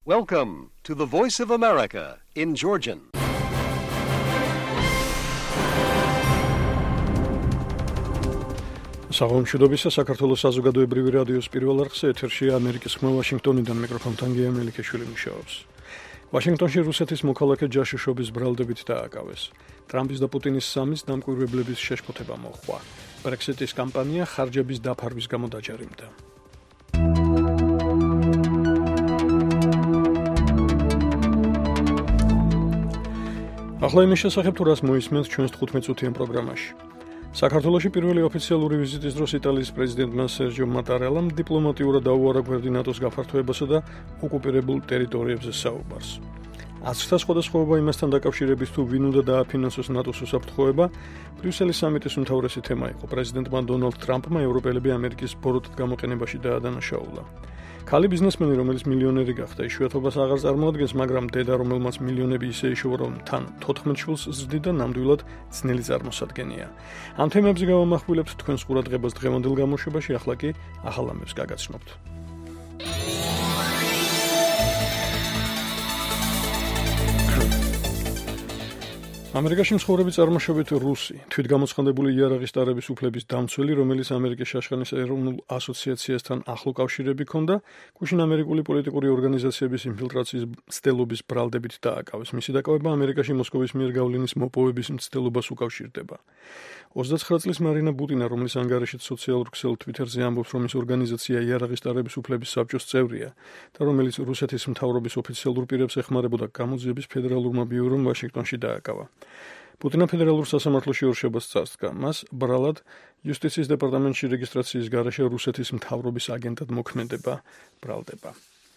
Welcome to the Voice of America in Georgian. Საღამოშიდობისა საქართველოს საზოგადოებრივი რადიოს პირველ არხზე ეთერშია ამერიკის ხმა ვაშინგტონიდან მიკროფონთან გია მელიქაშვილი მუშაობს. ვაშინგტონში რუსეთის მოქალაქე ჯაშუშობის ბრალდებით დააკავეს. ტრამპის და პუტინის სამის დამკვირვებლების შეშფოთება მოჰყვა. ბრექსიტის კამპანია ხარჯების დაფარვის გამო დაჯარიმდა. ახლა იმის შესახებ თუ რას მოისმენთ ჩვენს 15 წუთიან პროგრამაში. საქართველოში პირველი ოფიციალური ვიზიტის დროს იტალიის პრეზიდენტმა სერჯო მატარელამ დიპლომატიურად დაუარა გვერდი ნატოს გაფართოებასა და ოკუპირებულ ტერიტორიებზე საუბარს. აცრთა სხვადასხვაობა იმასთან დაკავშირებით თუ ვინ უნდა დააფინანსოს ნატოს უსაფრთხოება, ბრიუსელის სამიტის უმთავრესი თემა იყო. პრეზიდენტმა დონალდ ტრამპმა ევროპელები ამერიკის ბოროტად გამოყენებაში დაადანაშაულა. ქალი ბიზნესმენი, რომელიც მილიონერი გახდა, იშვიათობას აღარ წარმოადგენს, მაგრამ დედა, რომელმაც მილიონები ისე იშოვა, რომ თან 14 შვილს ზრდიდა, ნამდვილად ძნელი წარმოსადგენია. ამ თემებზე გავამახვილებთ თქვენს ყურადღებას დღევანდელ გამოშვებაში, ახლა კი ახალ ამბებს გაგაცნობთ. ამერიკაში მცხოვრები წარმოშობით რუსი, თვითგამოცხადებული იარაღის ტარების უფლების დამცველი, რომელიც ამერიკის შაშხანის ეროვნულ ასოციაციასთან ახლო კავშირები ჰქონდა, გუშინ ამერიკული პოლიტიკური ორგანიზაციების ინფილტრაციის მცდელობის ბრალდებით დააკავეს. მისი დაკავება ამერიკაში მოსკოვის მიერ გავლენის მოპოვების მცდელობას უკავშირდება. 29 წლის მარინა ბუტინა, რომლის ანგარიშით სოციალურ ქსელ Twitter-ზე ამბობს, რომ ის ორგანიზაცია იარაღის ტარების უფლების საბჭოს წევრია და რომელიც რუსეთის მთავრობის ოფიციალურ პირებს ეხმარებოდა, გამოძიების ფედერალურმა ბიურომ ვაშინგტონში დააკავა. პუტინა ფედერალურ სასამართლოში ორშაბათს წასდგა. მას ბრალად იუსტიციის დეპარტამენტში რეგისტრაციის გარეშე რუსეთის მთავრობის აგენტად მოქმედება ბრალდება.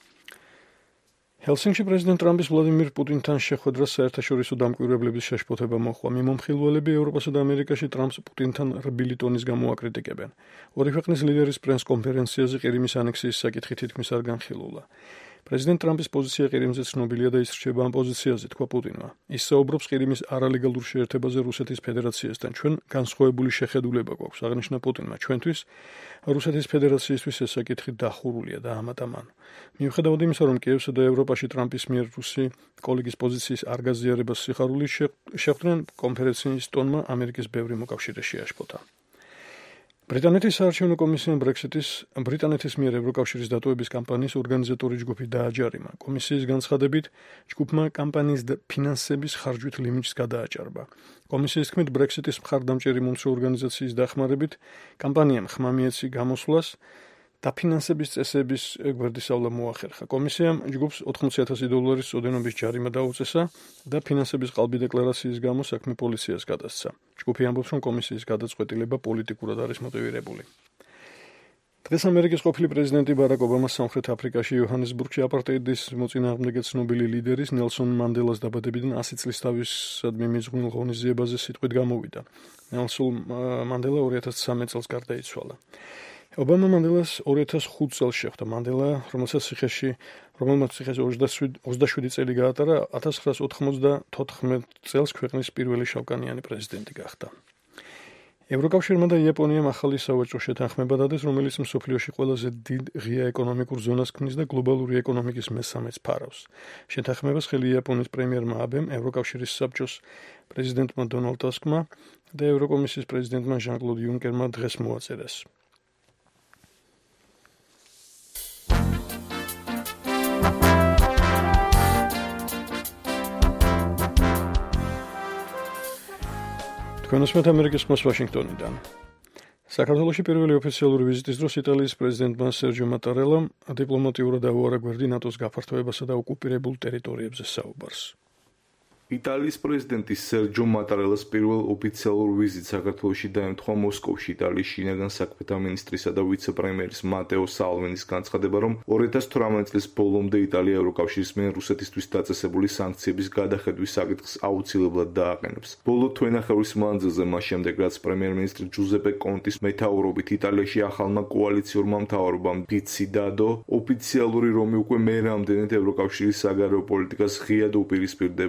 ჰელსინკში პრეზიდენტ ტრამპის ვლადიმირ პუტინთან შეხვედრას საერთაშორისო დამკვირვებლების შეშფოთება მოჰყვა. მიმომხილველები ევროპასა და ამერიკაში ტრამპს პუტინთან რბილი ტონის გამო აკრიტიკებენ. ორი ქვეყნის ლიდერის პრეს კონფერენციაზე ყირიმის ანექსიის საკითხი თითქმის არ განხილულა. პრეზიდენტ ტრამპის პოზიცია ყირიმზე ცნობილია და ის რჩება ამ პოზიციაზე, თქვა პუტინმა. ის საუბრობს ყირიმის არალეგალურ შეერთებაზე რუსეთის ფედერაციასთან. ჩვენ განსხვავებული შეხედულება გვაქვს, აღნიშნა პუტინმა. ჩვენთვის რუსეთის ფედერაციისთვის ეს საკითხი დახურულია და ამატამან. მიუხედავად იმისა, რომ კიევსა და ევროპაში ტრამპის მიერ რუსი კოლეგის პოზიციის არ გაზიარებას სიხარულით შეხვდნენ, კონფერენციის ტონმა ამერიკის ბევრი მოკავშირე შეაშფოთა. ბრიტანეთის საარჩევნო კომისიამ ბრიტანეთის მიერ ევროკავშირის დატოვების კამპანიის ორგანიზატორი ჯგუფი დააჯარიმა. კომისიის განცხადებით, ჯგუფმა კამპანიის ფინანსების ხარჯვით ლიმიტს გადააჭარბა. კომისიის თქმით, ბრექსიტის მხარდამჭერი მომცრო ორგანიზაციის დახმარებით, კამპანიამ ხმა მიეცი გამოსვლას და ფინანსების წესების გვერდისავლა მოახერხა. კომისიამ ჯგუფს $80,000 წოდენობის ჯარიმა დაუწესა და ფინანსების ყალბი დეკლარაციის გამო საქმე პოლიციას გადასცა. ჯგუფი ამბობს, რომ კომისიის გადაწყვეტილება პოლიტიკურად არის მოტივირებული. დღეს ამერიკის ყოფილი პრეზიდენტი ბარაკ ობამა სამხრეთ აფრიკაში იოჰანესბურგში აპარტეიდის მოწინააღმდეგე ცნობილი ლიდერის ნელსონ მანდელას დაბადებიდან 100 წლის თავისადმი მიძღვნილ ღონისძიებაზე სიტყვით გამოვიდა. ნელსონ მანდელა 2013 წელს გარდაიცვალა. ობამა მანდელას 2005 წელს შეხვდა. მანდელა, რომელმაც ციხეში 27 წელი გაატარა, 1994 წელს ქვეყნის პირველი შავკანიანი პრეზიდენტი გახდა. ევროკავშირმა და იაპონიამ ახალი სავაჭრო შეთანხმება დადეს, რომელიც მსოფლიოში ყველაზე დიდ ღია ეკონომიკურ ზონას ქმნის და გლობალური ეკონომიკის მესამეც ფარავს. შეთანხმებას ხელი იაპონიის პრემიერმა აბემ, ევროკავშირის საბჭოს პრეზიდენტმა დონალდ ტუსკმა და ევროკომისიის პრეზიდენტმა ჟან-კლოდ იუნკერმა დღეს მოაწერეს. თქვენოსმეთ ამერიკის ხმას ვაშინგტონიდან. საქართველოში პირველი ოფიციალური ვიზიტის დროს იტალიის პრეზიდენტმა სერჯო მატარელამ დიპლომატიურად დაუარა გვერდი ნატოს გაფართოებასა და ოკუპირებულ ტერიტორიებზე საუბარს. იტალიის პრეზიდენტი სერჯო მატარელას პირველ ოფიციალურ ვიზიტს საქართველოში დაემთხვა მოსკოვში. იტალიის შინაგან საქმეთა მინისტრისა და ვიცე-პრემიერის მატეო სალვინის განცხადება, რომ 2018 წლის ბოლომდე იტალია ევროკავშირის მიერ რუსეთისთვის დაწესებული სანქციების გადახედვის საკითხს აუცილებლად დააყენებს. ბოლო თვენახევრის მანძილზე, მას შემდეგ, რაც პრემიერ-მინისტრი ჯუზეპე კონტის მეთაურობით იტალიაში ახალმა კოალიციურმა მთავრობამ დიციდადო ოფიციალური, რომ უკვე მე რამდენად ევროკავშირის საგარეო პოლიტიკას ღიად უპირისპირდება და რუსეთის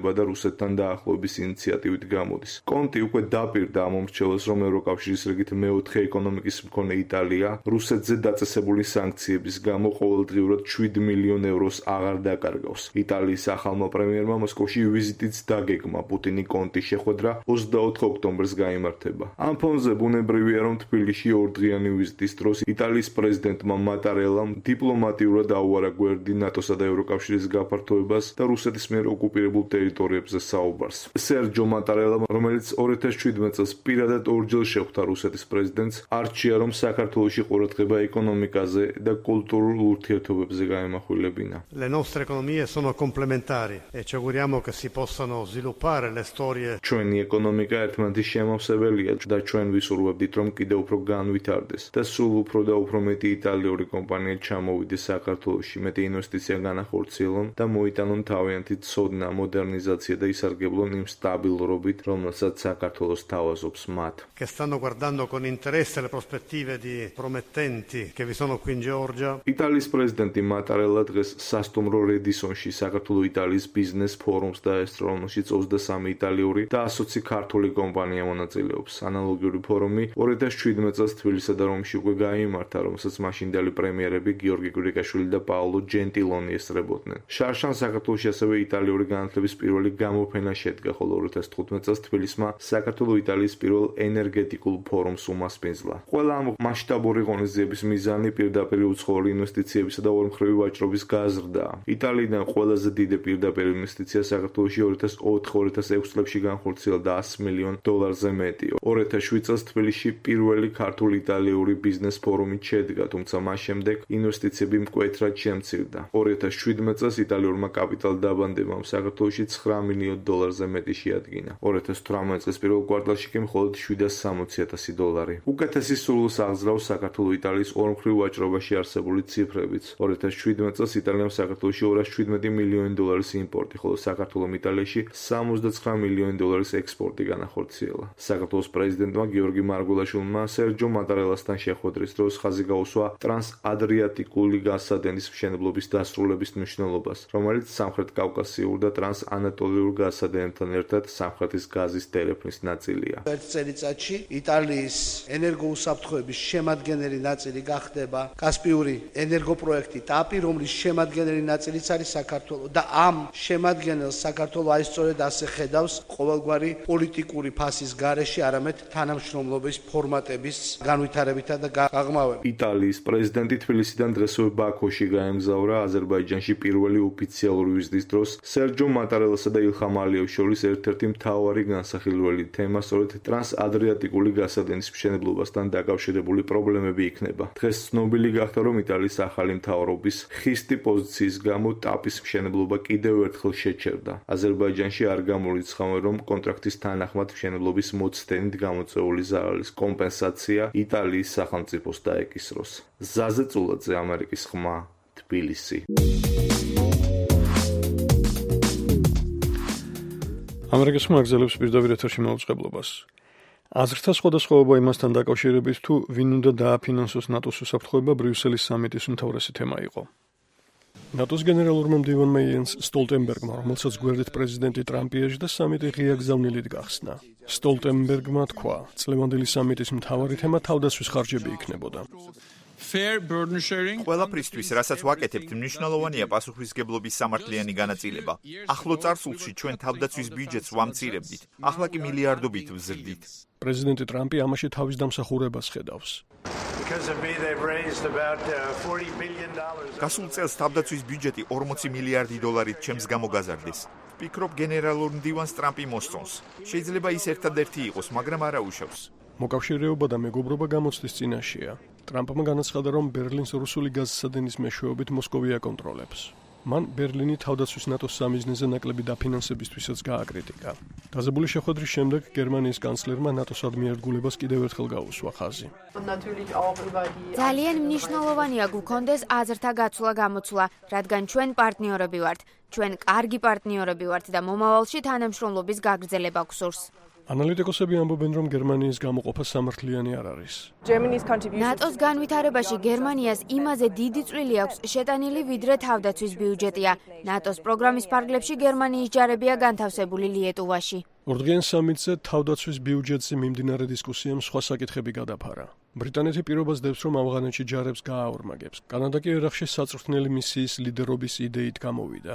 რუსეთთან დაახლოების ინიციატივით გამოდის. კონტი უკვე დაპირდა ამ მომრჩევას, რომ ევროკავშირის რიგით მეოთხე ეკონომიკის მქონე იტალია რუსეთზე დაწესებული სანქციების გამო ყოველდღიურად 7 მილიონ ევროს აღარ დაკარგავს. იტალიის ახალმა პრემიერმა მოსკოვში ვიზიტიც დაგეგმა. პუტინი კონტის შეხვედრა 24 ოქტომბერს გაიმართება. ამ ფონზე ბუნებრივია, რომ თბილისში ორდღიანი ვიზიტის დროს იტალიის პრეზიდენტმა მატარელამ დიპლომატიურად აუარა გვერდი ნატოსა და ევროკავშირის გაფართოებას და რუსეთის მიერ ოკუპირებულ ტერიტორიებზე საუბარს. სერჯო მატარელამ, რომელიც 2017 წელს პირადად ორჯერ შეხვდა რუსეთის პრეზიდენტს, არჩია, რომ საქართველოში ყურადღება ეკონომიკაზე და კულტურულ ურთიერთობებზე გაემახვილებინა. Le nostre economie sono complementari e ci auguriamo che si possano sviluppare le storie. ჩვენი ეკონომიკა ერთმანეთის შემავსებელია და ჩვენ ვისურვებდით, რომ კიდევ უფრო განვითარდეს და სულ უფრო და უფრო მეტი იტალიური კომპანია ჩამოვიდეს საქართველოში, მეტი ინვესტიცია განახორციელონ და მოიტანონ თავიანთი ცოდნა, მოდერნიზაცია და ისარგებლონ იმ სტაბილურობით, რომელსაც საქართველოს თავაზობს მათ. Che stanno guardando con interesse le prospettive di promettenti che vi sono qui in Georgia. იტალიის პრეზიდენტი მატარელა დღეს სასტუმრო რედისონში საქართველო-იტალიის ბიზნეს ფორუმს დაესწრო, რომელშიც 23 იტალიური და 120 ქართული კომპანია მონაწილეობს. ანალოგიური ფორუმი 2017 წელს თბილისსა და რომში უკვე გაიმართა, რომელსაც მაშინდელი პრემიერები გიორგი გრიგაშვილი და პაოლო ჯენტილონი ესწრებოდნენ. შარშან საქართველოში ასევე იტალიური განათლების პირველი გამოფენა შედგა, ხოლო 2015 წელს თბილისმა საქართველო-იტალიის პირველ ენერგეტიკულ ფორუმს უმასპინძლა. ყველა ამ მასშტაბური ღონისძიების მიზანი პირდაპირ უცხოური ინვესტიციებისა და ორმხრივი ვაჭრობის გაზრდაა. იტალიიდან ყველაზე დიდი პირდაპირ ინვესტიცია საქართველოში 2004-2006 წლებში განხორციელდა $100 მილიონ მეტი. 2007 წელს თბილისში პირველი ქართულ-იტალიური ბიზნეს ფორუმი შედგა, თუმცა მას შემდეგ ინვესტიციები მკვეთრად შემცირდა. 2017 წელს იტალიურმა კაპიტალ დაბანდებამ საქართველოში $9 მილიონ მეტი შეადგინა. 2018 წლის პირველ კვარტალში კი მხოლოდ $760,000. უკეთესი სურვილს აღძრავს საქართველო-იტალიის ორმხრივ ვაჭრობაში არსებული ციფრებიც. 2017 წელს იტალიამ საქართველოში $217 მილიონი იმპორტი, ხოლო საქართველომ იტალიაში $69 მილიონი ექსპორტი განახორციელა. საქართველოს პრეზიდენტმა გიორგი მარგველაშვილმა სერჯო მატარელასთან შეხვედრის დროს ხაზი გაუსვა ტრანსადრიატიკული გაზსადენის მშენებლობის დასრულების მნიშვნელობას, რომელიც სამხრეთ კავკასიურ და ტრანსანატოლიურ გაზსადენებთან ერთად სამხრეთის გაზის დერეფნის ნაწილია. ერთ წელიწადში იტალიის ენერგოუსაფრთხოების შემადგენელი ნაწილი გახდება კასპიური ენერგოპროექტი TAPI, რომლის შემადგენელი ნაწილიც არის საქართველო და ამ შემადგენელს საქართველო აი სწორედ ასე ხედავს ყოველგვარი პოლიტიკური ფასის გარეშე, არამედ თანამშრომლობის ფორმატების განვითარებითა და გაღრმავებით. იტალიის პრეზიდენტი თბილისიდან დღესვე ბაქოში გაემგზავრა. აზერბაიჯანში პირველი ოფიციალური ვიზიტის დროს სერჯო მატარელასა და ილხამ ალიევს შორის ერთ-ერთი მთავარი განსახილველი თემა სწორედ ტრანსადრიატიკული გაზსადენის მშენებლობასთან დაკავშირებული პრობლემები იქნება. დღეს ცნობილი გახდა, რომ იტალიის ახალი მთავრობის ხისტი პოზიციის გამო TAPI-ის მშენებლობა კიდევ ერთხელ შეჩერდა. აზერბაიჯანში არ გამორიცხავენ, რომ კონტრაქტის თანახმად მშენებლობის მოცდენით გამოწვეული ზარალის კომპენსაცია იტალიის სახელმწიფოს დაეკისროს. ზაზე წულაძე, ამერიკის ხმა, თბილისი. ამერიკის ხმა აგზელებს პირდაპირ ეთერში მაუწყებლობას. აზრთა სხვადასხვაობა იმასთან დაკავშირებით, თუ ვინ უნდა დააფინანსოს ნატოს უსაფრთხოება ბრიუსელის სამიტის უმთავრესი თემა იყო. ნატოს გენერალურმა მდივანმა იენს სტოლტენბერგმა, რომელსაც გვერდით პრეზიდენტი ტრამპი ეჯდა, სამიტი ღია გზავნილით გახსნა. სტოლტენბერგმა თქვა, წლევანდელი სამიტის მთავარი თემა თავდაცვის ხარჯები იქნებოდა. ყველაფრისთვის, რასაც ვაკეთებთ, მნიშვნელოვანია პასუხისმგებლობის სამართლიანი განაწილება. ახლო წარსულში ჩვენ თავდაცვის ბიუჯეტს ვამცირებდით, ახლა კი მილიარდობით ვზრდით. პრეზიდენტი ტრამპი ამაში თავის დამსახურებას ხედავს. გასულ წელს თავდაცვის ბიუჯეტი $40 მილიარდი ჩემს გამოგაზარდეს. ვფიქრობ, გენერალურ მდივანს ტრამპი მოსწონს. შეიძლება ის ერთადერთი იყოს, მაგრამ არა უშავს. მოკავშირეობა და მეგობრობა გამოცდის წინაშეა. ტრამპმა განაცხადა, რომ ბერლინს რუსული გაზსადენის მეშვეობით მოსკოვი აკონტროლებს. მან ბერლინი თავდაცვის ნატოს სამიზნეზე ნაკლები დაფინანსებისთვისაც გააკრიტიკა. დაზებული შეხვედრის შემდეგ გერმანიის კანცლერმა ნატოს ადმირალგულებას კიდევ ერთხელ გაუსვა ხაზი. ძალიან მნიშვნელოვანია გვქონდეს აზრთა გაცვლა-გამოცვლა, რადგან ჩვენ პარტნიორები ვართ. ჩვენ კარგი პარტნიორები ვართ და მომავალში თანამშრომლობის გაგრძელება გვსურს. ანალიტიკოსები ამბობენ, რომ გერმანიის გამოყოფა სამართლიანი არ არის. ნატოს განვითარებაში გერმანიას იმაზე დიდი წვლილი აქვს შეტანილი, ვიდრე თავდაცვის ბიუჯეტია. ნატოს პროგრამის ფარგლებში გერმანიის ჯარებია განთავსებული ლიეტუვაში. ორდღიან სამიტზე თავდაცვის ბიუჯეტზე მიმდინარე დისკუსიამ სხვა საკითხები გადაფარა. ბრიტანეთი პირობას დევს, რომ ავღანეთში ჯარებს გააორმაგებს. კანადა კი ერახში საწვრთნელი მისიის ლიდერობის იდეით გამოვიდა.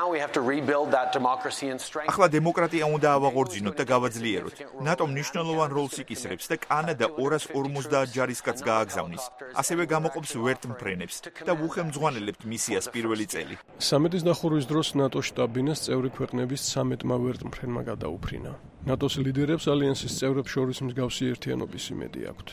ახლა დემოკრატია უნდა ავაღორძინოთ და გავაძლიეროთ. ნატო მნიშვნელოვან როლს იკისრებს და კანადა 250 ჯარისკაც გააგზავნის. ასევე გამოყოფს ვერტმფრენებს და უხელმძღვანელებთ მისიას პირველი წელი. სამიტის დახურვის დროს ნატო შტაბ-ბინას წევრი ქვეყნების 13-მა ვერტმფრენმა გადაუფრინა. ნატოს ლიდერებს ალიანსის წევრებს შორის მსგავსი ერთიანობის იმედი აქვთ.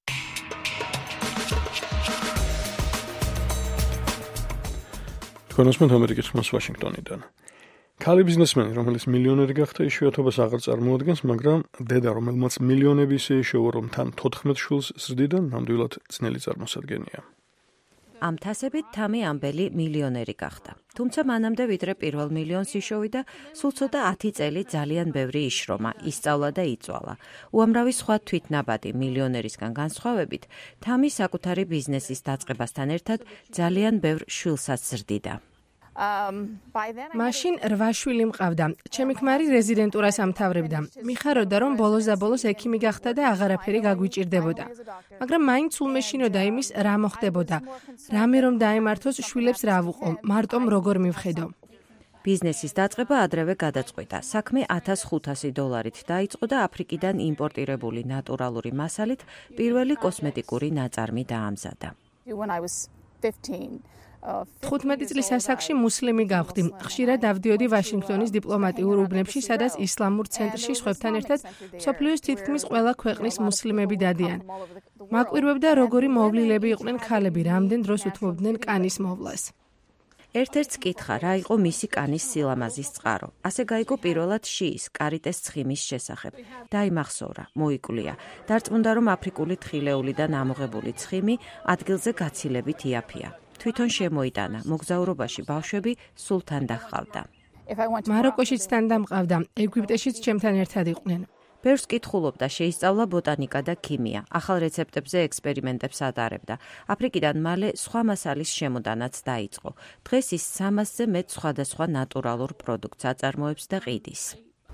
თქვენოსმენთ ამერიკის ხმას ვაშინგტონიდან. ქალი ბიზნესმენი, რომელიც მილიონერი გახდა, იშვიათობას აღარ წარმოადგენს, მაგრამ დედა, რომელმაც მილიონები ისე შეეშოვა, რომ თან 14 შვილს ზრდიდა, ნამდვილად ძნელი წარმოსადგენია. ამ თასებით თამი ამბელი მილიონერი გახდა. თუმცა მანამდე ვიდრე პირველ მილიონს იშოვიდა, სულ ცოტა 10 წელი ძალიან ბევრი იშრომა, ისწავლა და იწვალა. უამრავი სხვა თვითნაბადი მილიონერისგან განსხვავებით, თამი საკუთარი ბიზნესის დაწყებასთან ერთად ძალიან ბევრ შვილსაც ზრდიდა. მაშინ 8 შვილი მყავდა. ჩემი ქმარი რეზიდენტურას ამთავრებდა. მიხაროდა, რომ ბოლოს და ბოლოს ექიმი გახდა და აღარაფერი გაგვიჭირდებოდა. მაგრამ მაინც სულ მეშინოდა იმის, რა მოხდებოდა. რამე რომ დაემართოს, შვილებს რა ვუყო, მარტომ როგორ მივხედო. ბიზნესის დაწყება ადრევე გადაწყვიტა. საქმე $1500 დაიწყო და აფრიკიდან იმპორტირებული ნატურალური მასალით პირველი კოსმეტიკური ნაწარმი დაამზადა. 15 წლის ასაკში მუსლიმი გავხდი. ხშირად დავდიოდი ვაშინგტონის დიპლომატიურ უბნებში, სადაც ისლამურ ცენტრში სხვებთან ერთად მსოფლიოს თითქმის ყველა ქვეყნის მუსლიმები დადიან. მაკვირვებდა, როგორი მოვლილები იყვნენ ქალები, რამდენ დროს უთმობდნენ კანის მოვლას. ერთ-ერთს კითხა, რა იყო მისი კანის სილამაზის წყარო. ასე გაიგო პირველად შიის კარიტეს ცხიმის შესახებ. დაიმახსოვრა, მოიკვლია. დარწმუნდა, რომ აფრიკული თხილეულიდან ამოღებული ცხიმი ადგილზე გაცილებით იაფია. თვითონ შემოიტანა, მოგზაურობაში ბავშვები სულთან დახავდა. მაროკოშიც თან დამყავდა, ეგვიპტეშიც ჩემთან ერთად იყვნენ. ბევრს კითხულობდა, შეისწავლა ბოტანიკა და ქიმია, ახალ რეცეპტებზე ექსპერიმენტებს ატარებდა. აფრიკიდან მალე სხვა მასალის შემოდანაც დაიწყო. დღეს ის 300-ზე მეტ სხვადასხვა ნატურალურ პროდუქტს აწარმოებს და ყიდის.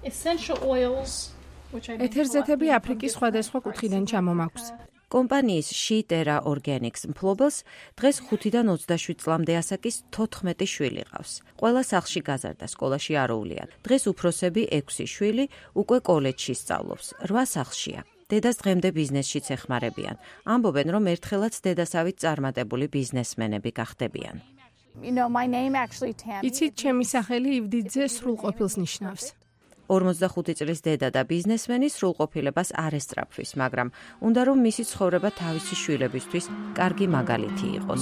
ეთერზეთები აფრიკის სხვადასხვა კუთხიდან ჩამომაქვს. კომპანიის Shitera Organics მფლობელს დღეს 5-დან 27 წლამდე ასაკის 14 შვილი ყავს. ყველა სახლში გაზარდა, სკოლაში აროულია. დღეს უფროსები 6 შვილი უკვე კოლეჯში სწავლობს, 8 სახლშია. დედას დღემდე ბიზნესშიც ეხმარებიან. ამბობენ, რომ ერთხელაც დედასავით წარმატებული ბიზნესმენები გახდებიან. იცით, ჩემი სახელი ივდიძე სრულყოფილს ნიშნავს. 45 წლის დედა და ბიზნესმენი სრულყოფილებას არ ესწრაფვის, მაგრამ უნდა რომ მისი ცხოვრება თავისი შვილებისთვის კარგი მაგალითი იყოს.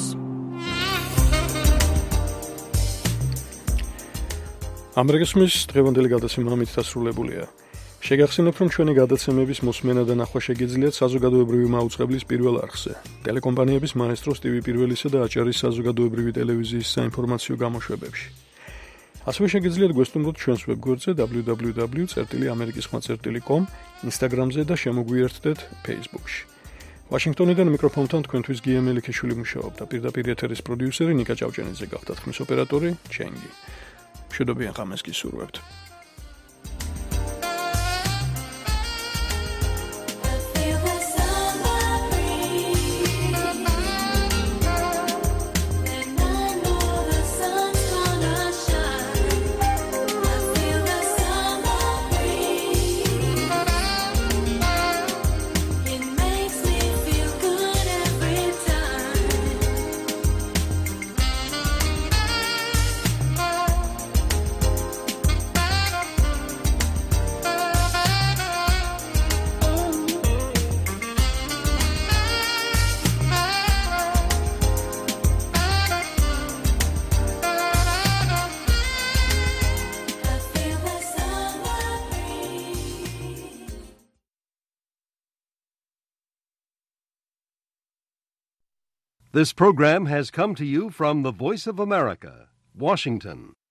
ამერიკის ხმის დღევანდელი გადაცემა ამით დასრულებულია. შეგახსენებთ, რომ ჩვენი გადაცემების მოსმენა და ნახვა შეგიძლიათ საზოგადოებრივი მაუწყებლის პირველ არხზე. ტელეკომპანიების მაესტროს TV პირველისა და აჭარის საზოგადოებრივი ტელევიზიის საინფორმაციო გამოშვებებში. ასევე შეგიძლიათ გვესტუმროთ ჩვენს ვებგვერდზე www.amerikisxma.com, Instagram-ზე და შემოგვიერთდეთ Facebook-ში. ვაშინგტონიდან მიკროფონთან თქვენთვის გია მელიქიშვილი მუშაობდა. პირდაპირ ეთერის პროდიუსერი ნიკა ჭავჭენიძე გახდათ, ხმის ოპერატორი ჩენგი. მშვიდობიან ღამეს გისურვებთ. This program has come to you from the Voice of America, Washington.